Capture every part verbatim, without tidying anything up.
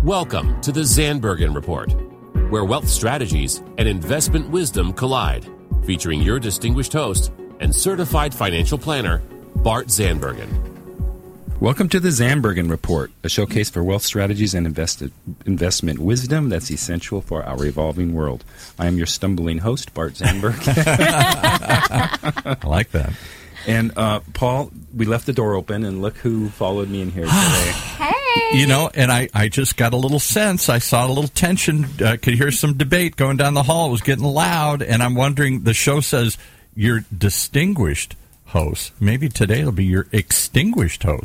Welcome to the Zandbergen Report, where wealth strategies and investment wisdom collide, featuring your distinguished host and certified financial planner, Bart Zandbergen. Welcome to the Zandbergen Report, a showcase for wealth strategies and invest- investment wisdom that's essential for our evolving world. I am your stumbling host, Bart Zandbergen. I like that. And, uh, Paul, we left the door open, and look who followed me in here today. Hey! You know, and I, I just got a little sense. I saw a little tension. I uh, could hear some debate going down the hall. It was getting loud, and I'm wondering, the show says you're distinguished host. Maybe today it'll be your extinguished host.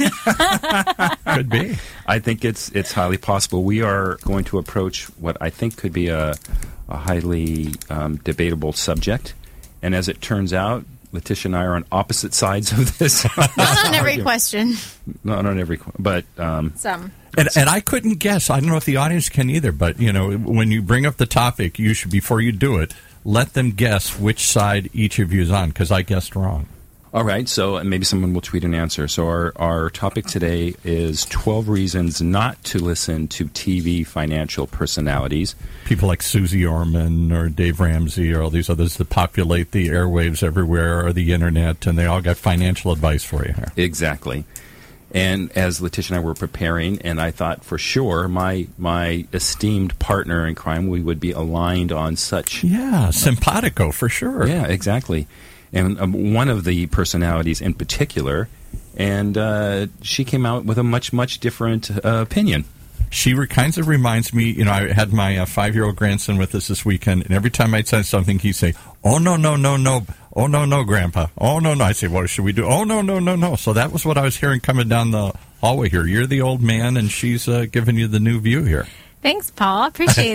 Could be. I think it's it's highly possible. We are going to approach what I think could be a, a highly um, debatable subject, and as it turns out, Letitia and I are on opposite sides of this. Not on every question. Not on every question, but um, some. And, and I couldn't guess. I don't know if the audience can either, but, you know, when you bring up the topic, you should, before you do it, let them guess which side each of you is on, because I guessed wrong. All right, so maybe someone will tweet an answer. So our, our topic today is twelve reasons not to listen to T V financial personalities. People like Susie Orman or Dave Ramsey or all these others that populate the airwaves everywhere or the Internet, and they all got financial advice for you here. Exactly. And as Letitia and I were preparing, and I thought for sure my my esteemed partner in crime, we would be aligned on such... Yeah, simpatico for sure. Yeah, exactly. And um, one of the personalities in particular, and uh, she came out with a much, much different uh, opinion. She re- kind of reminds me, you know, I had my uh, five-year-old grandson with us this weekend, and every time I'd say something, he'd say, oh, no, no, no, no, oh, no, no, Grandpa, oh, no, no. I'd say, what should we do? Oh, no, no, no, no. So that was what I was hearing coming down the hallway here. You're the old man, and she's uh, giving you the new view here. Thanks, Paul. Appreciate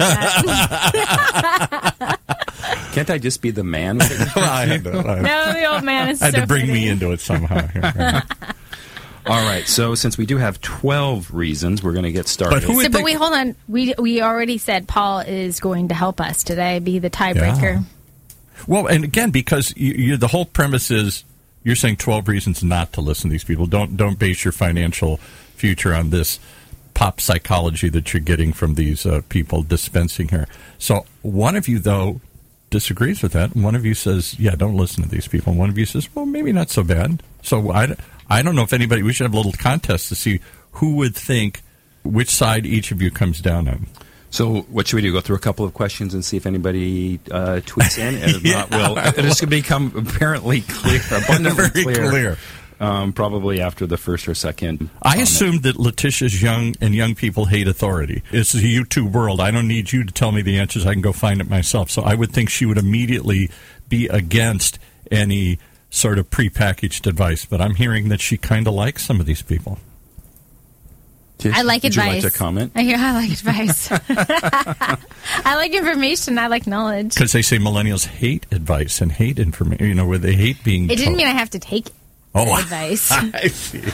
that. Can't I just be the man? I had to, I No, the old man is I had so to bring funny. me into it somehow here. Right. All right, so since we do have twelve reasons, we're going to get started. But who would So, but think- wait, hold on. We we already said Paul is going to help us today, be the tiebreaker. Yeah. Well, and again, because you, you, the whole premise is you're saying twelve reasons not to listen to these people. Don't don't base your financial future on this pop psychology that you're getting from these uh, people dispensing here. So one of you, though, disagrees with that. And one of you says, yeah, don't listen to these people. And one of you says, well, maybe not so bad. So I, I don't know if anybody, we should have a little contest to see who would think which side each of you comes down on. So what should we do? Go through a couple of questions and see if anybody uh, tweets in? And if Yeah. not, we'll, it's going to become apparently clear, abundantly Very clear. clear. Um, probably after the first or second. I comment. assumed that Letitia's young and young people hate authority. It's a YouTube world. I don't need you to tell me the answers. I can go find it myself. So I would think she would immediately be against any sort of prepackaged advice. But I'm hearing that she kind of likes some of these people. Did- I like Would advice. you like to comment? I hear I like advice. I like information. I like knowledge. Because they say millennials hate advice and hate information, you know, where they hate being It didn't told. mean I have to take Oh, advice. I see.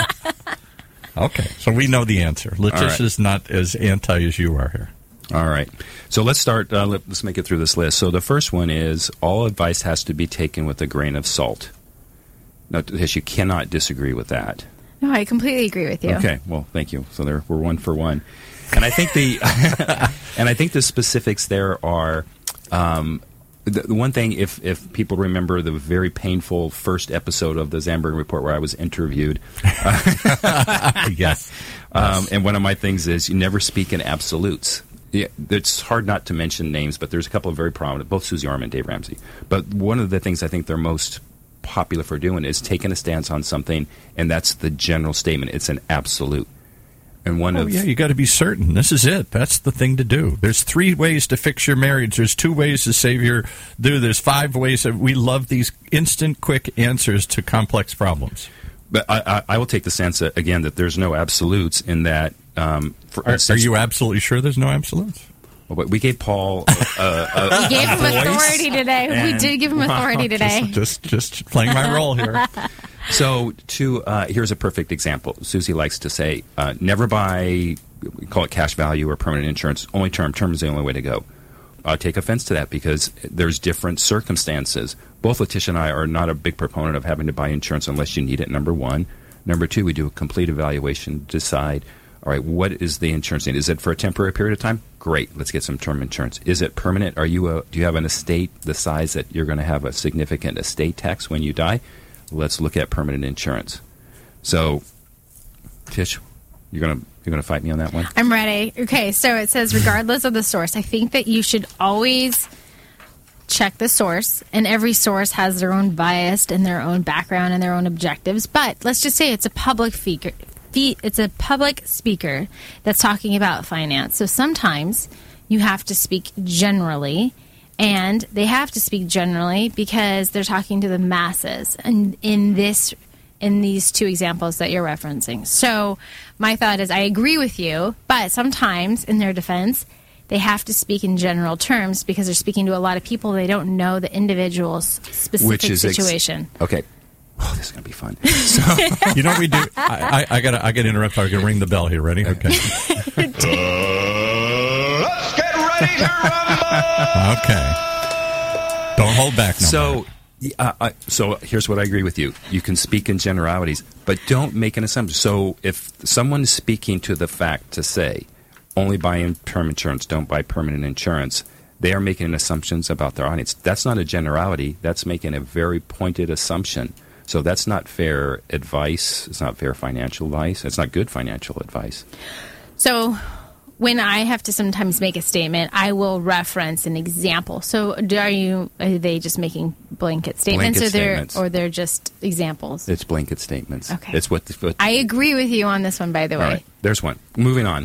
Okay, so we know the answer. Letitia's not as anti as you are here. All right. So let's start. Uh, let, let's make it through this list. So the first one is all advice has to be taken with a grain of salt. Now, you cannot disagree with that. No, I completely agree with you. Okay. Well, thank you. So there, we're one for one. And I think the and I think the specifics there are. Um, The, the one thing, if, if people remember the very painful first episode of the Zandbergen Report where I was interviewed, uh, Yes. um, and one of my things is you never speak in absolutes. Yeah, it's hard not to mention names, but there's a couple of very prominent, both Susie Orman and Dave Ramsey. But one of the things I think they're most popular for doing is taking a stance on something, and that's the general statement. It's an absolute. And one Oh, of yeah, you got to be certain. This is it. That's the thing to do. There's three ways to fix your marriage. There's two ways to save your do. There's five ways. That we love these instant, quick answers to complex problems. But I, I, I will take the stance, uh, again, that there's no absolutes in that. Um, for Are, instance, are you absolutely sure there's no absolutes? well, we gave Paul a, a, We gave him voice, authority today. We and- did give him authority today. Just, just playing my role here. So, to uh, here's a perfect example. Susie likes to say, uh, never buy, we call it cash value or permanent insurance, only term. Term is the only way to go. I take offense to that because there's different circumstances. Both Letitia and I are not a big proponent of having to buy insurance unless you need it, number one. Number two, we do a complete evaluation to decide All right, what is the insurance need? Is it for a temporary period of time? Great, let's get some term insurance. Is it permanent? Are you a, do you have an estate the size that you're going to have a significant estate tax when you die? Let's look at permanent insurance. So, Tish, you're going to you're going to fight me on that one? I'm ready. Okay, so it says regardless of the source, I think that you should always check the source, and every source has their own bias and their own background and their own objectives. But let's just say it's a public figure. It's a public speaker that's talking about finance. So sometimes you have to speak generally, and they have to speak generally because they're talking to the masses. And in this, in these two examples that you're referencing. So my thought is I agree with you, but sometimes in their defense, they have to speak in general terms because they're speaking to a lot of people. They don't know the individual's specific Which is ex- situation. Okay. Oh, this is going to be fun. So, you know what we do? I, I, I got I got to interrupt. I'm going to ring the bell here. Ready? Okay. uh, let's get ready to rumble! Okay. Don't hold back no So, uh, I, so here's what I agree with you. You can speak in generalities, but don't make an assumption. So if someone's speaking to the fact to say, only buy term insurance, don't buy permanent insurance, they are making assumptions about their audience. That's not a generality. That's making a very pointed assumption. So that's not fair advice. It's not fair financial advice. It's not good financial advice. So when I have to sometimes make a statement, I will reference an example. So do, are you? Are they just making blanket statements, Blanket or they're statements. or they're just examples? It's blanket statements. Okay. It's what. The, what I agree with you on this one, by the way. all right. There's one. Moving on.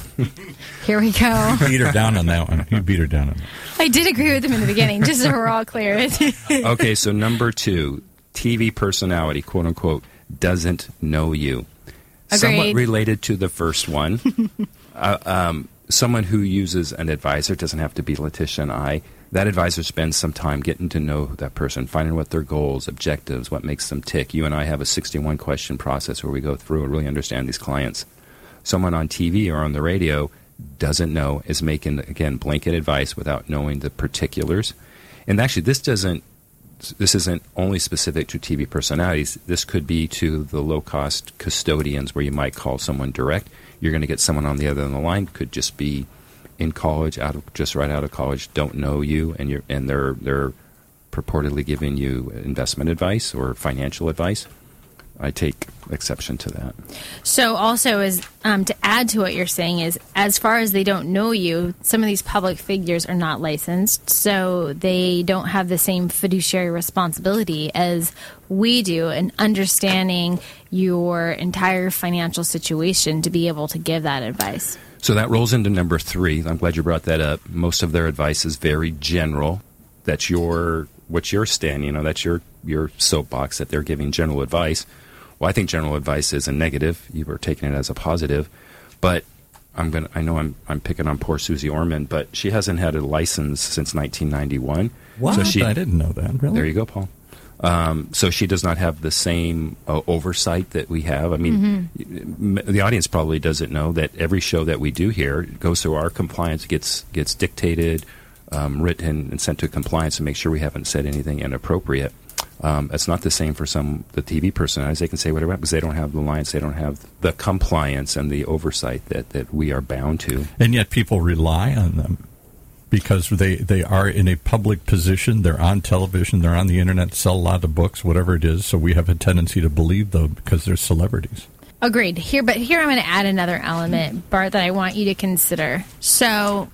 Here we go. beat her down on that one. You beat her down on that. I did agree with him in the beginning, just so we're all clear. Okay, so number two, T V personality, quote unquote, doesn't know you. Agreed. Somewhat related to the first one. uh, um, someone who uses an advisor, doesn't have to be Letitia and I. That advisor spends some time getting to know that person, finding what their goals, objectives, what makes them tick. You and I have a sixty-one question process where we go through and really understand these clients. Someone on T V or on the radio doesn't know, is making, again, blanket advice without knowing the particulars. And actually, this doesn't, this isn't only specific to T V personalities. This could be to the low-cost custodians where you might call someone direct. You're going to get someone on the other end of the line. Could just be in college, out of just right out of college, don't know you, and you're and they're they're purportedly giving you investment advice or financial advice. I take exception to that. So also, is um, to add to what you're saying is, as far as they don't know you, some of these public figures are not licensed, so they don't have the same fiduciary responsibility as we do in understanding your entire financial situation to be able to give that advice. So that rolls into number three. I'm glad you brought that up. Most of their advice is very general. That's your what you're standing, you know, that's your, your soapbox that they're giving general advice. Well, I think general advice is a negative. You were taking it as a positive. But I'm gonna I know I'm I'm picking on poor Susie Orman, but she hasn't had a license since nineteen ninety-one. What? So she, I didn't know that. Really? There you go, Paul. Um, so she does not have the same uh, oversight that we have. I mean, mm-hmm. m- the audience probably doesn't know that every show that we do here goes through our compliance, gets gets dictated, um, written, and sent to compliance to make sure we haven't said anything inappropriate. Um, it's not the same for some the T V personalities. They can say whatever because they don't have the alliance, they don't have the compliance and the oversight that, that we are bound to. And yet people rely on them because they, they are in a public position. They're on television. They're on the internet, sell a lot of books, whatever it is. So we have a tendency to believe them because they're celebrities. Agreed. Here, but here I'm going to add another element, Bart, that I want you to consider. So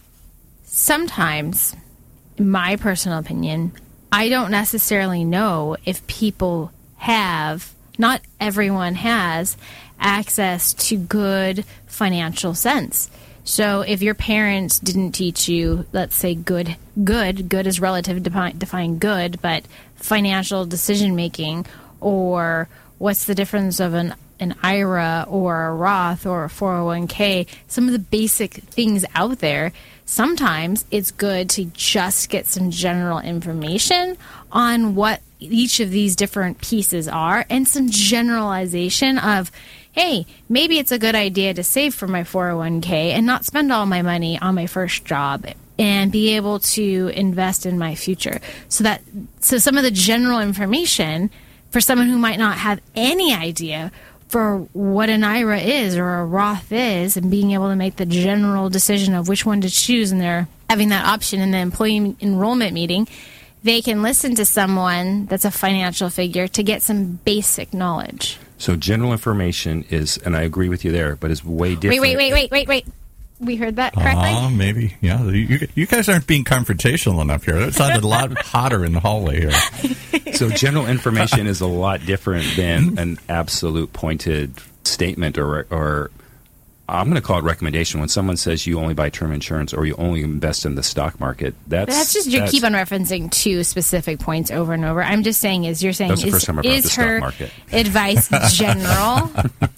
sometimes, in my personal opinion, I don't necessarily know if people have, not everyone has, access to good financial sense. So if your parents didn't teach you, let's say good, good, good is relative to define good, but financial decision making, or what's the difference of an an I R A or a Roth or a four oh one k, some of the basic things out there, sometimes it's good to just get some general information on what each of these different pieces are and some generalization of, hey, maybe it's a good idea to save for my four oh one k and not spend all my money on my first job and be able to invest in my future. So that so some of the general information for someone who might not have any idea for what an I R A is or a Roth is, and being able to make the general decision of which one to choose, and they're having that option in the employee enrollment meeting, they can listen to someone that's a financial figure to get some basic knowledge. So general information is, and I agree with you there, but is way different. Wait, wait, wait, wait, wait, wait. We heard that correctly? Oh, maybe. Yeah. You, you guys aren't being confrontational enough here. It sounded a lot hotter in the hallway here. So general information is a lot different than an absolute pointed statement, or, or I'm going to call it recommendation. When someone says you only buy term insurance or you only invest in the stock market, that's... That's just, you that's, keep on referencing two specific points over and over. I'm just saying is, you're saying, that's the is, first time I brought is the stock her market. advice general?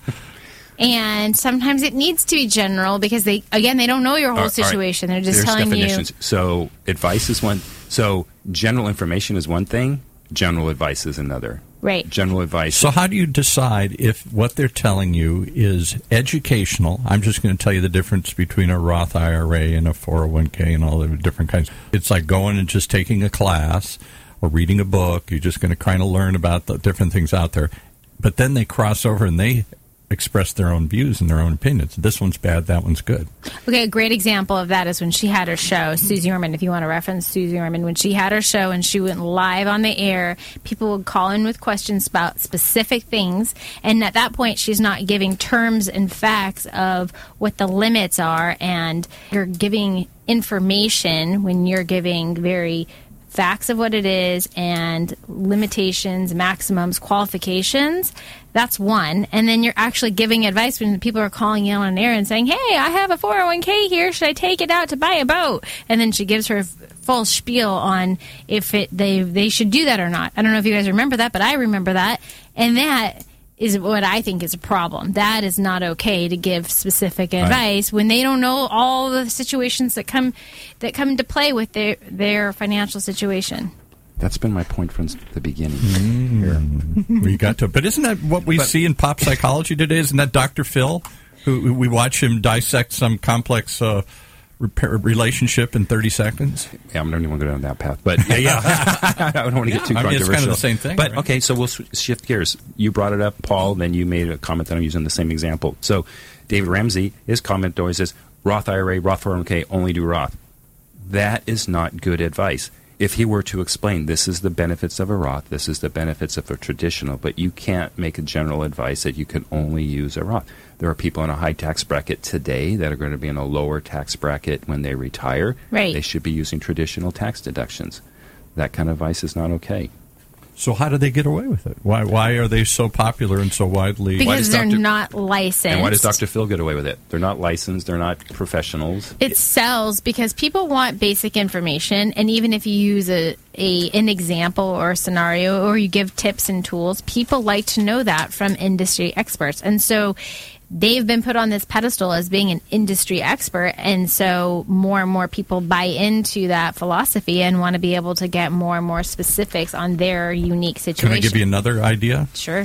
And sometimes it needs to be general because they, again, they don't know your whole All right. situation. They're just There's telling definitions. you. So advice is one. So general information is one thing. General advice is another. Right. General advice. So how do you decide if what they're telling you is educational? I'm just going to tell you the difference between a Roth I R A and a four oh one k and all the different kinds. It's like going and just taking a class or reading a book. You're just going to kind of learn about the different things out there. But then they cross over and they express their own views and their own opinions. This one's bad, that one's good. Okay, a great example of that is when she had her show, Susie Orman, if you want to reference Susie Orman, when she had her show and she went live on the air, people would call in with questions about specific things, and at that point she's not giving terms and facts of what the limits are, and you're giving information when you're giving very facts of what it is and limitations, maximums, qualifications. That's one. And then you're actually giving advice when people are calling you on air and saying, hey, I have a four oh one k here. Should I take it out to buy a boat? And then she gives her full spiel on if it they they should do that or not. I don't know if you guys remember that, but I remember that. And that is what I think is a problem. That is not okay to give specific advice right. when they don't know all the situations that come that come into play with their their financial situation. That's been my point from the beginning. Mm. We got to, but isn't that what we but, see in pop psychology today? Isn't that Doctor Phil, who we watch him dissect some complex uh, repair, relationship in thirty seconds? Yeah, I don't even want to go down that path, but yeah, yeah. I don't want to yeah, get too I mean, controversial. it's kind of the same thing. But right? okay, so we'll shift gears. You brought it up, Paul. Then you made a comment that I'm using the same example. So David Ramsey, his comment always is Roth I R A, Roth four oh one k, only do Roth. That is not good advice. If he were to explain, this is the benefits of a Roth, this is the benefits of a traditional, but you can't make a general advice that you can only use a Roth. There are people in a high tax bracket today that are going to be in a lower tax bracket when they retire. Right. They should be using traditional tax deductions. That kind of advice is not okay. So how do they get away with it? Why why are they so popular and so widely? Because they're Doctor not licensed. And why does Doctor Phil get away with it? They're not licensed. They're not professionals. It sells because people want basic information, and even if you use a, a an example or a scenario or you give tips and tools, people like to know that from industry experts. And so they've been put on this pedestal as being an industry expert, and so more and more people buy into that philosophy and want to be able to get more and more specifics on their unique situation. Can I give you another idea? Sure.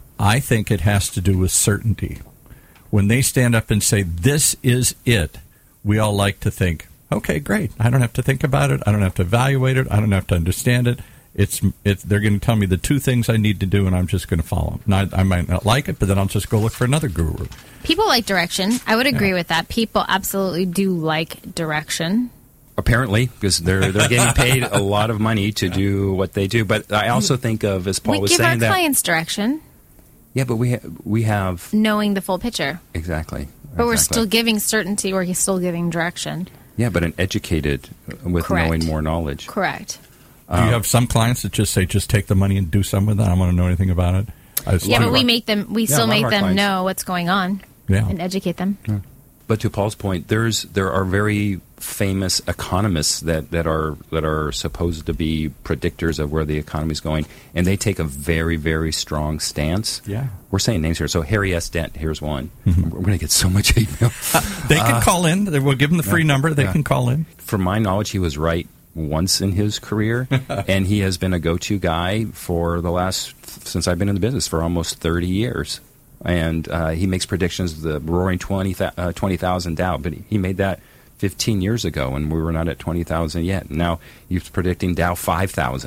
I think it has to do with certainty. When they stand up and say, this is it, we all like to think, okay, great. I don't have to think about it. I don't have to evaluate it. I don't have to understand it. It's, it's they're going to tell me the two things I need to do, and I'm just going to follow them. Now, I might not like it, but then I'll just go look for another guru. People like direction. I would agree Yeah. with that. People absolutely do like direction. Apparently, because they're they're getting paid a lot of money to do what they do. But I also think of, as Paul we was give our saying, that clients direction, yeah, but we ha- we have knowing the full picture. exactly. But we're exactly. still giving certainty. We're still giving direction. yeah, but an educated with Correct. knowing more knowledge. Correct. Do you have some clients that just say, just take the money and do something with it? I don't want to know anything about it. I just Yeah, want but we to- make them. We Yeah, a still lot of make our them clients- know what's going on Yeah. and educate them. But to Paul's point, there's there are very famous economists that, that are that are supposed to be predictors of where the economy is going, and they take a very very strong stance. Yeah. We're saying names here. So Harry S. Dent, here's one. We're going to get so much hate mail. They can call in. They- We'll give them the free yeah, number. They yeah. can call in. From my knowledge, he was right once in his career, and he has been a go-to guy for the last since I've been in the business for almost thirty years. And uh, he makes predictions of the roaring twenty thousand Dow, but he, he made that fifteen years ago, and we were not at twenty thousand yet. Now he's predicting Dow five thousand.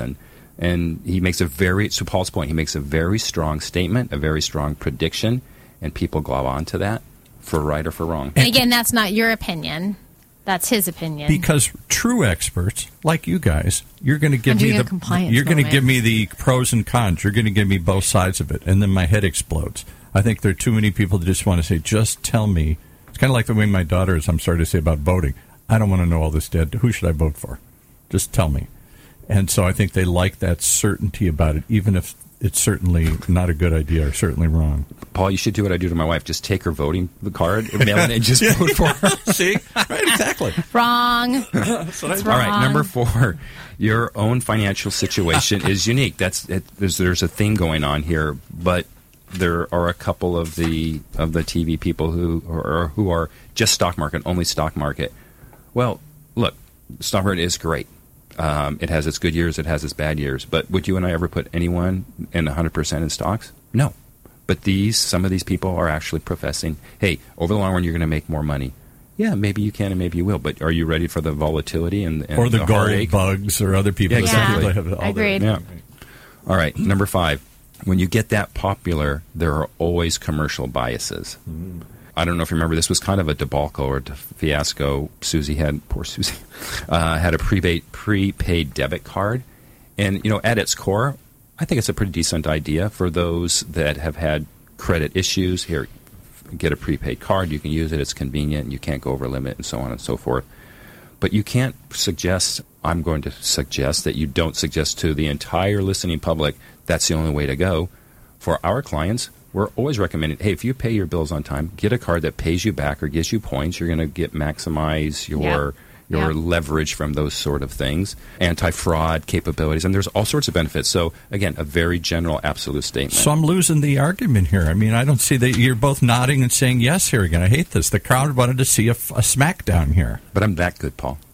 And he makes a very, to Paul's point, he makes a very strong statement, a very strong prediction, and people glob onto that for right or for wrong. And again, that's not your opinion. That's his opinion. Because true experts, like you guys, you're going to give I'm me doing a the compliance you're going to moment. give me the pros and cons. You're going to give me both sides of it, and then my head explodes. I think there are too many people that just want to say, just tell me. It's kind of like the way my daughter is, I'm sorry to say, about voting. I don't want to know all this, Dad. Who should I vote for? Just tell me. And so I think they like that certainty about it, even if it's certainly not a good idea or certainly wrong. Paul, you should do what I do to my wife. Just take her voting card, mail it, and just vote for her. See? Right, exactly. Wrong. It's All wrong. right, number four, your own financial situation is unique. That's it, there's, there's a theme going on here, but there are a couple of the of the T V people who are who are just stock market, only stock market. Well, look, stock market is great. Um, it has its good years, it has its bad years. But would you and I ever put anyone in one hundred percent in stocks? No. But these, some of these people are actually professing, hey, over the long run, you're going to make more money. Yeah, maybe you can and maybe you will. But are you ready for the volatility and, and or the, the gold heartache? bugs or other people? Yeah, exactly. That have all Agreed. their- Yeah. All right, number five. When you get that popular, there are always commercial biases. Mm. I don't know if you remember, this was kind of a debacle or a fiasco. Susie had, poor Susie, uh, had a prepaid, prepaid debit card. And, you know, at its core, I think it's a pretty decent idea for those that have had credit issues. Here, get a prepaid card. You can use it. It's convenient. You can't go over limit and so on and so forth. But you can't suggest, I'm going to suggest that you don't suggest to the entire listening public that's the only way to go. For our clients, we're always recommending, hey, if you pay your bills on time, get a card that pays you back or gives you points. You're going to get maximize your Yeah. your Yeah. leverage from those sort of things, anti-fraud capabilities, and there's all sorts of benefits. So, again, a very general, absolute statement. So I'm losing the argument here. I mean, I don't see that you're both nodding and saying yes here again. I hate this. The crowd wanted to see a, a smackdown here. But I'm that good, Paul.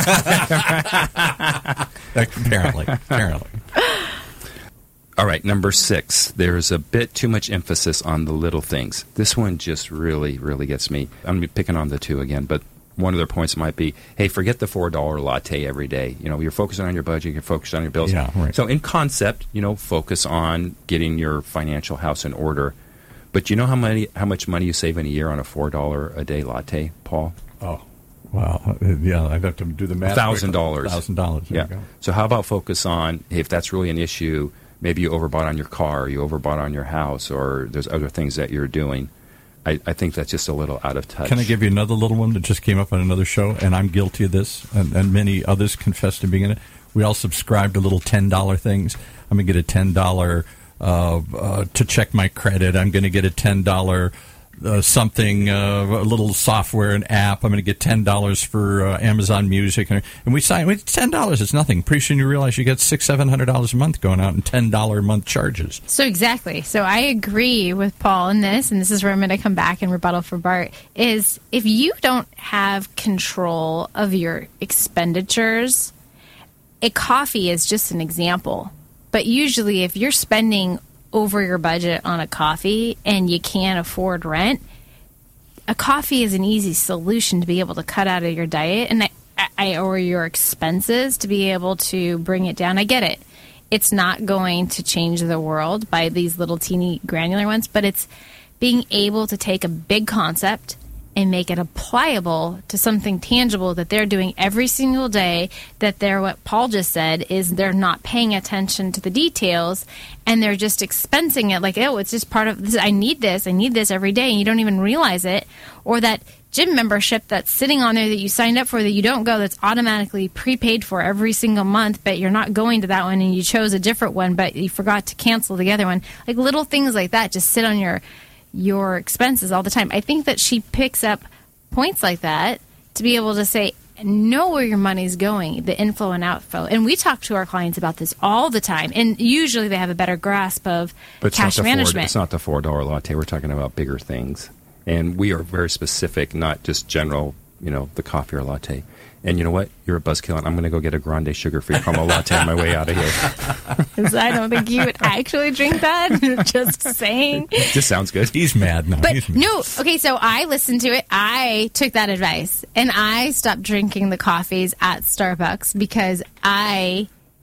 Apparently. Apparently. All right, number six. There's a bit too much emphasis on the little things. This one just really, really gets me. I'm picking on the two again, but one of their points might be, hey, forget the four dollar latte every day. You know, you're focusing on your budget, you're focused on your bills. Yeah, right. So in concept, you know, focus on getting your financial house in order. But you know how many, how much money you save in a year on a four dollar a day latte, Paul? Oh, wow. Yeah, I'd have to do the math. one thousand dollars. one thousand dollars. Yeah. So how about focus on, hey, if that's really an issue, maybe you overbought on your car, you overbought on your house, or there's other things that you're doing. I, I think that's just a little out of touch. Can I give you another little one that just came up on another show, and I'm guilty of this, and, and many others confess to being in it. We all subscribe to little ten dollar things. I'm going to get a ten dollars uh, uh, to check my credit. I'm going to get a ten dollars uh, something, uh, a little software, an app. I'm going to get ten dollars for uh, Amazon Music. And, and we sign, it's ten dollars. It's nothing. Pretty soon you realize you get six hundred dollars, seven hundred dollars a month going out in ten dollars a month charges. So exactly. So I agree with Paul in this, and this is where I'm going to come back and rebuttal for Bart, is if you don't have control of your expenditures, a coffee is just an example. But usually if you're spending over your budget on a coffee and you can't afford rent, a coffee is an easy solution to be able to cut out of your diet and I, I, or your expenses to be able to bring it down. I get it. It's not going to change the world by these little teeny granular ones, but it's being able to take a big concept and make it applicable to something tangible that they're doing every single day, that they're, what Paul just said, is they're not paying attention to the details and they're just expensing it like, oh, it's just part of this. I need this. I need this every day. And you don't even realize it. Or that gym membership that's sitting on there that you signed up for that you don't go, that's automatically prepaid for every single month, but you're not going to that one and you chose a different one, but you forgot to cancel the other one. Like little things like that just sit on your your expenses all the time. I think that she picks up points like that to be able to say, know where your money's going, the inflow and outflow. And we talk to our clients about this all the time. And usually they have a better grasp of but it's cash not the management. Four, it's not the four dollar latte. We're talking about bigger things. And we are very specific, not just general, you know, the coffee or latte. And you know what? You're a buzzkill, and I'm going to go get a grande sugar-free caramel latte on my way out of here. Because I don't think you would actually drink that. Just saying. It just sounds good. He's mad now. But He's mad. no, okay, so I listened to it. I took that advice, and I stopped drinking the coffees at Starbucks because I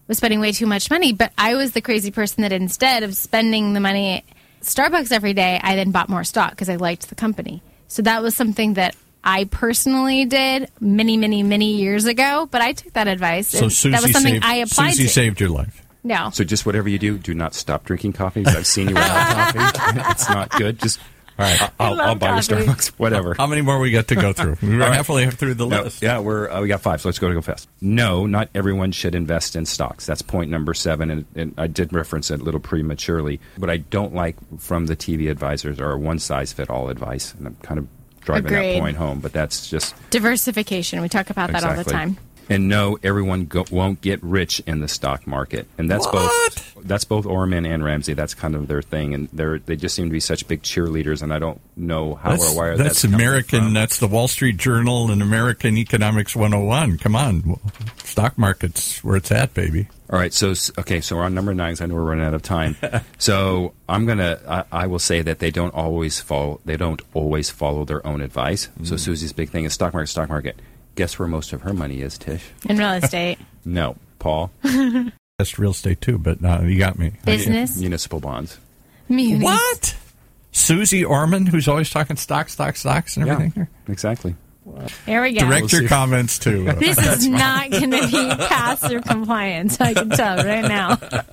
was spending way too much money. But I was the crazy person that instead of spending the money at Starbucks every day, I then bought more stock because I liked the company. So that was something that I personally did many, many, many years ago. But I took that advice. So and Susie that was something saved, I applied Susie to. saved your life. No. So just whatever you do, do not stop drinking coffee. 'Cause I've seen you without coffee. It's not good. Just all right. I'll, love I'll buy coffee. your Starbucks. Whatever. How many more we got to go through? We're right. halfway through the No, list. yeah, we're uh, we got five. So let's go to go fast. No, not everyone should invest in stocks. That's point number seven, and, and I did reference it a little prematurely. What I don't like from the T V advisors are one size fit all advice, and I'm kind of driving Agreed. that point home. But that's just Diversification. We talk about that all the Exactly. time. And no, everyone go, won't get rich in the stock market, and that's What? both that's both Orman and Ramsey. That's kind of their thing, and they they just seem to be such big cheerleaders, and I don't know how That's, or why that's that's coming American. from. That's the Wall Street Journal and American Economics one oh one. Come on, stock market's where it's at, baby. All right, so okay, so we're on number nine. 'Cause I know we're running out of time. So I'm gonna, I, I will say that they don't always follow. They don't always follow their own advice. So Susie's big thing is stock market, stock market. Guess where most of her money is, Tish? In real estate. No, Paul. That's real estate too, but uh, you got me. Business. Municipal bonds. Munis. What? Susie Orman, who's always talking stock, stock, stocks, and everything. here. exactly. There we go. Direct We'll your see. comments to. Uh, This is not going to be pass or compliance. I can tell right now.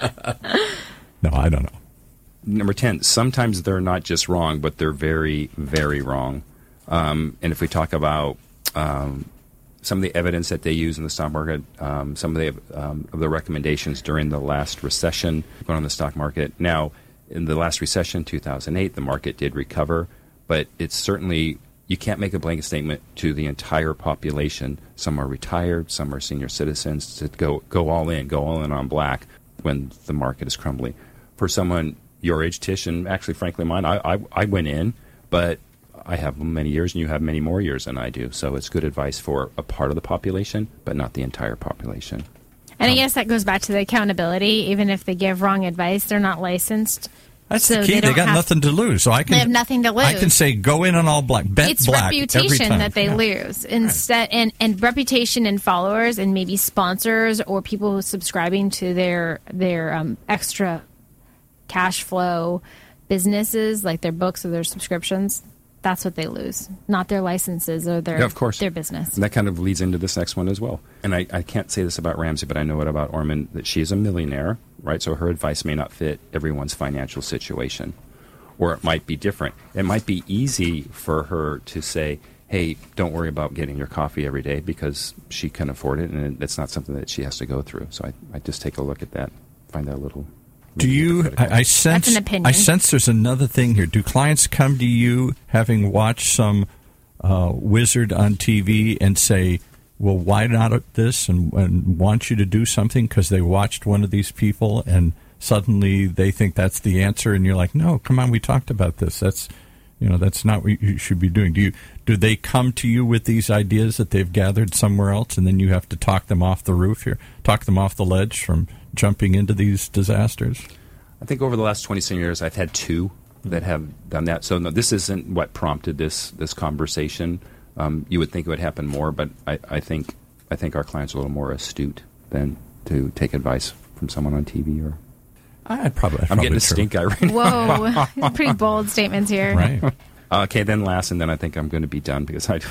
no, I don't know. Number ten. Sometimes they're not just wrong, but they're very, very wrong. Um, and if we talk about um, some of the evidence that they use in the stock market, um, some of the um, of the recommendations during the last recession going on the stock market. Now, in the last recession, two thousand eight, the market did recover, but it's certainly, you can't make a blanket statement to the entire population. Some are retired, some are senior citizens, to go go all in, go all in on black when the market is crumbling. For someone your age, Tish, and actually, frankly, mine, I, I, I went in, but I have many years, and you have many more years than I do. So it's good advice for a part of the population, but not the entire population. And I guess that goes back to the accountability. Even if they give wrong advice, they're not licensed. That's So the key. they They, don't got have- nothing to lose, so I can. They have nothing to I lose. can say go in on all black, bet It's black every reputation time. that they Yeah. lose instead, and, and reputation and followers, and maybe sponsors or people who are subscribing to their their um, extra cash flow businesses, like their books or their subscriptions. That's what they lose, not their licenses or their Yeah, of course. their business. And that kind of leads into this next one as well. And I, I can't say this about Ramsey, but I know it about Orman, that she is a millionaire, right? So her advice may not fit everyone's financial situation. Or it might be different. It might be easy for her to say, hey, don't worry about getting your coffee every day because she can afford it, and it's not something that she has to go through. So I, I just take a look at that, find that a little... Do you? hypocritical. I, I sense. That's an opinion. I sense there's another thing here. Do clients come to you having watched some uh, wizard on T V and say, "Well, why not this?" and, and want you to do something because they watched one of these people and suddenly they think that's the answer, and you're like, "No, come on, we talked about this. That's, you know, that's not what you should be doing." Do you? Do they come to you with these ideas that they've gathered somewhere else, and then you have to talk them off the roof here, talk them off the ledge from jumping into these disasters? I think over the last twenty-some years, I've had two that have done that. So no, this isn't what prompted this this conversation. Um, you would think it would happen more, but I, I think I think our clients are a little more astute than to take advice from someone on T V. Or I'd probably. I'm probably getting a true. stink eye right now. Whoa, pretty bold statements here. Right. Okay, then last, and then I think I'm going to be done because I.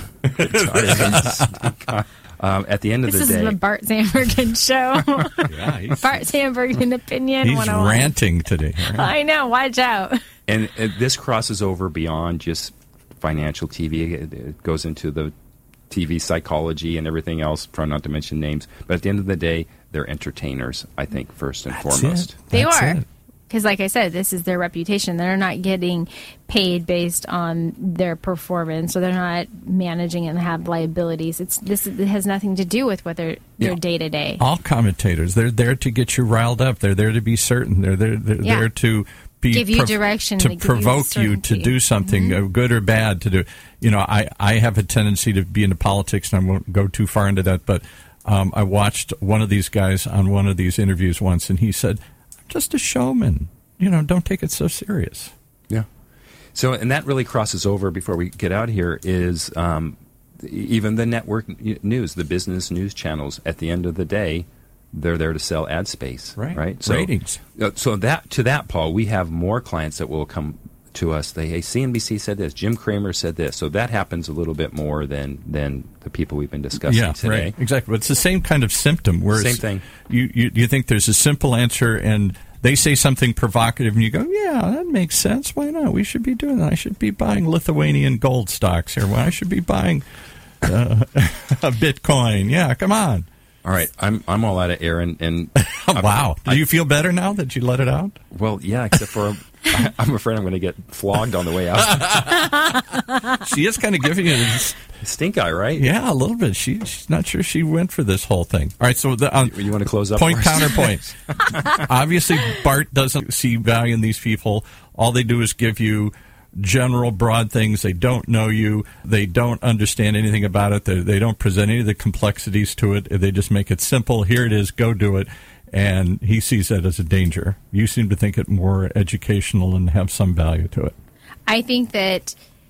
I'm um, at the end of This the is day, the Bart Sandbergen show. Yeah, he's, Bart Sandbergen opinion. he's one oh one. ranting today. Right? I know. Watch out. and uh, this crosses over beyond just financial T V. It, it goes into the T V psychology and everything else, trying not to mention names. But at the end of the day, they're entertainers, I think, first and That's foremost. it. They That's are. it. Because, like I said, this is their reputation. They're not getting paid based on their performance, or they're not managing and have liabilities. It's this it has nothing to do with what their their Yeah. day to day. All commentators, they're there to get you riled up. They're there to be certain. They're there, they're Yeah. there to be Give you direction, to they give you provoke you, to certainty. do something uh, good or bad. To do, you know, I I have a tendency to be into politics, and I won't go too far into that. But um, I watched one of these guys on one of these interviews once, and he said, "I'm just a showman. You know, don't take it so serious." Yeah. So, and that really crosses over before we get out here is um, even the network n- news, the business news channels. At the end of the day, they're there to sell ad space, Right. right? So, Ratings. uh, so that to that, Paul, we have more clients that will come to us. They, hey, C N B C said this, Jim Cramer said this. So that happens a little bit more than than the people we've been discussing Yeah, today. right. Exactly. But it's the same kind of symptom. Whereas Same thing. You, you, you think there's a simple answer, and they say something provocative, and you go, yeah, that makes sense. Why not? We should be doing that. I should be buying Lithuanian gold stocks here. Well, I should be buying uh, a Bitcoin. Yeah, come on. All right, I'm I'm all out of air, and, and Wow. Do I- you feel better now that you let it out? well, yeah, except for I, I'm afraid I'm going to get flogged on the way out. She is kind of giving you this. Stink eye, right? Yeah, a little bit. She, she's not sure she went for this whole thing. All right, so the, um, You want to close up? point for us? counterpoint. Obviously, Bart doesn't see value in these people. All they do is give you general, broad things. They don't know you. They don't understand anything about it. They, they don't present any of the complexities to it. They just make it simple. Here it is. Go do it. And he sees that as a danger. You seem to think it more educational and have some value to it. I think that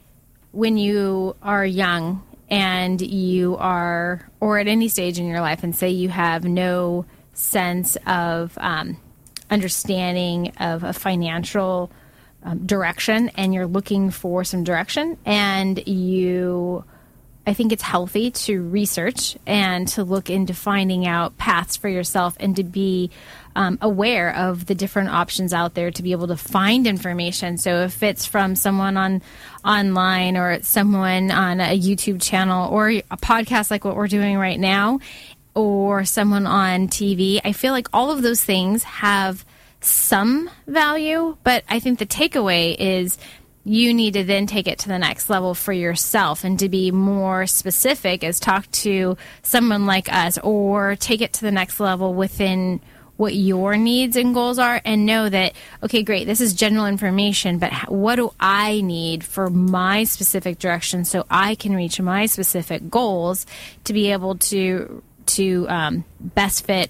when you are young and you are, or at any stage in your life, and say you have no sense of um, understanding of a financial um, direction, and you're looking for some direction, and you, I think it's healthy to research and to look into finding out paths for yourself, and to be um, aware of the different options out there to be able to find information. So if it's from someone on online, or it's someone on a YouTube channel, or a podcast like what we're doing right now, or someone on T V, I feel like all of those things have some value, but I think the takeaway is you need to then take it to the next level for yourself, and to be more specific is talk to someone like us, or take it to the next level within what your needs and goals are, and know that, okay, great, this is general information, but h- what do I need for my specific direction so I can reach my specific goals to be able to to um, best fit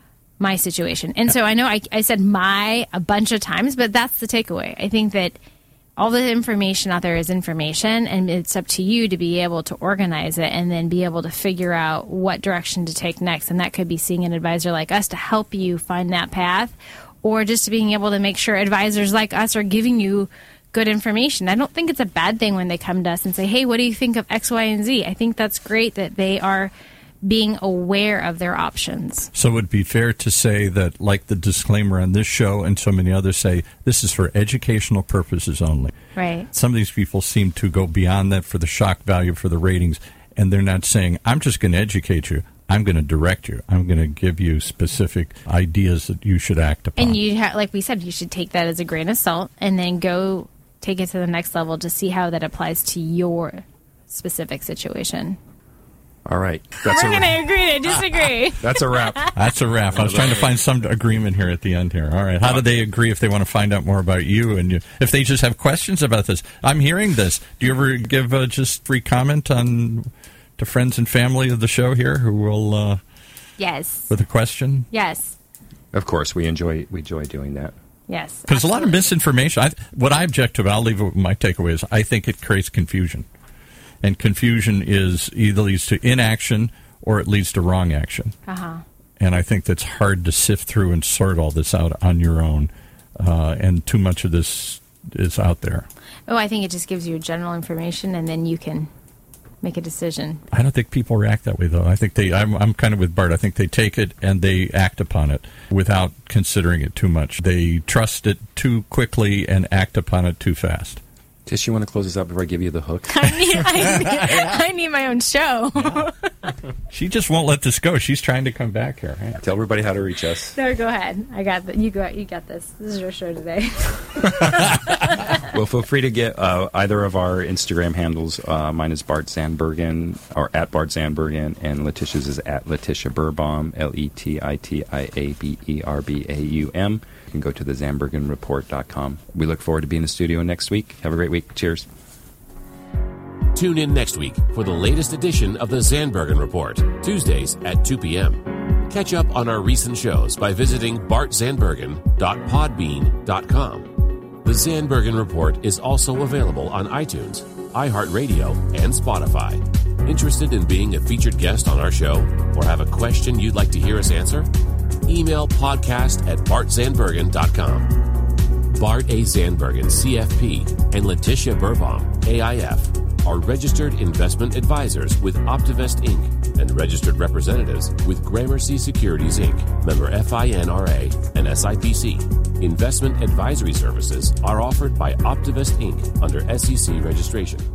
my situation. And so I know I, I said my a bunch of times, but that's the takeaway. I think that all the information out there is information, and it's up to you to be able to organize it and then be able to figure out what direction to take next. And that could be seeing an advisor like us to help you find that path, or just being able to make sure advisors like us are giving you good information. I don't think it's a bad thing when they come to us and say, hey, what do you think of X, Y, and Z? I think that's great that they are being aware of their options. So it would be fair to say that, like the disclaimer on this show and so many others say, this is for educational purposes only. Right. Some of these people seem to go beyond that for the shock value, for the ratings, and they're not saying, I'm just going to educate you. I'm going to direct you. I'm going to give you specific ideas that you should act upon. And you, ha- like we said, you should take that as a grain of salt, and then go take it to the next level to see how that applies to your specific situation. All right. That's We're a, going to agree to disagree. that's a wrap. That's a wrap. I was trying to find some agreement here at the end here. All right. How do they agree if they want to find out more about you, and you, if they just have questions about this? I'm hearing this. Do you ever give uh, just free comment on to friends and family of the show here who will uh, Yes. with a question? Yes. Of course, we enjoy we enjoy doing that. Yes. Because a lot of absolutely. misinformation. I, what I object to, but I'll leave it with my takeaway is I think it creates confusion. And confusion is either leads to inaction or it leads to wrong action. Uh-huh. And I think that's hard to sift through and sort all this out on your own. Uh, and too much of this is out there. Oh, I think it just gives you general information, and then you can make a decision. I don't think people react that way, though. I think they, I'm, I'm kind of with Bart. I think they take it and they act upon it without considering it too much. They trust it too quickly and act upon it too fast. Tish, you want to close this up before I give you the hook? I need, I need, I need my own show. She just won't let this go. She's trying to come back here. Right? Tell everybody how to reach us. No, go ahead. I got the, you got you got this. This is your show today. Well, feel free to get uh, either of our Instagram handles. Uh, mine is Bart Zandbergen, or at Bart Zandbergen, and Letitia's is at Letitia Burbaum, L E T I T I A B E R B A U M. You can go to the zandbergen report dot com. We look forward to being in the studio next week. Have a great week. Cheers. Tune in next week for the latest edition of the Zandbergen Report, Tuesdays at two p.m. Catch up on our recent shows by visiting bart zandbergen dot podbean dot com. The Zandbergen Report is also available on iTunes, iHeartRadio, and Spotify. Interested in being a featured guest on our show, or have a question you'd like to hear us answer? email podcast at bart zandbergen dot com. Bart A. Zandbergen, C F P, and Letitia Burbaum, A I F, are registered investment advisors with Optivest Incorporated and registered representatives with Gramercy Securities Incorporated, member FINRA and S I P C. Investment advisory services are offered by Optivest Incorporated under S E C registration.